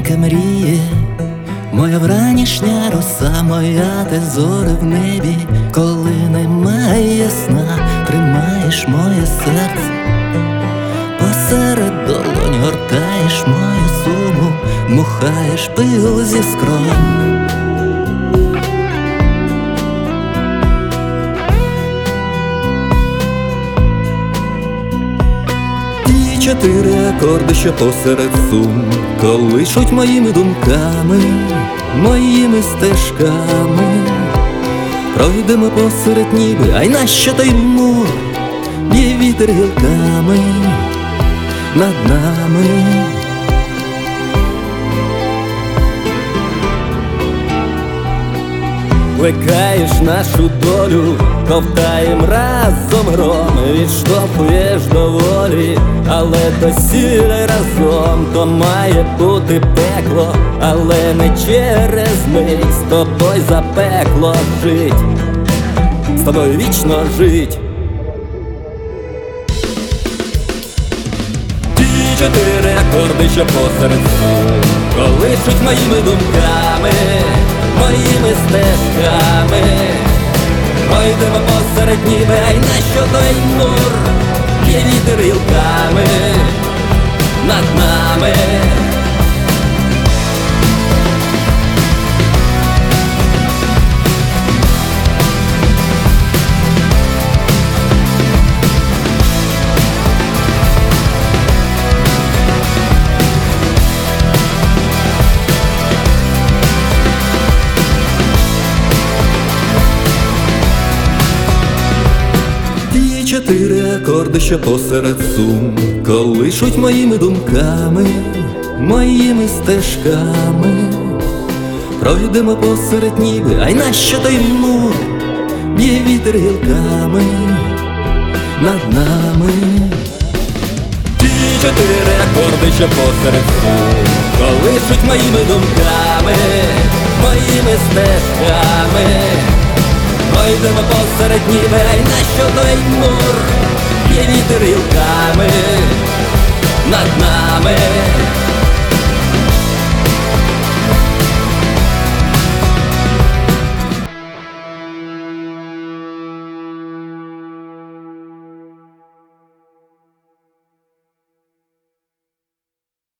маленька мріє, моя вранішня роса, моя ти зоря в небі. Коли немає сна, тримаєш моє серце, посеред долонь гортаєш мою суму, дмухаєш пил зі скронь. Чотири акорди, що посеред сум колишуть моїми думками, моїми стежками. Пройдемо посеред ніби, ай нащо той мур, б'є вітер гілками над нами. Плекаєш нашу долю, ковтаєм разом гром, відштовхуєш до волі, але то сідай разом. То має бути пекло, але не через мить. З тобою за пекло жить, з тобою вічно жить. Ті чотири акорди, що посеред сум колишуть моїми думками, моїми стежками. Пройдемо посеред ніби, ай нащо той мур, б'є вітер гілками над нами. Чотири акорди, що посеред сум колишуть моїми думками, моїми стежками. Пройдемо посеред ніби, ай нащо той мур, б'є вітер гілками над нами. Ті чотири акорди, що посеред сум колишуть моїми думками, моїми стежками. Пройдемо посеред ніби, ай нащо той мур, б'є вітер гілками над нами.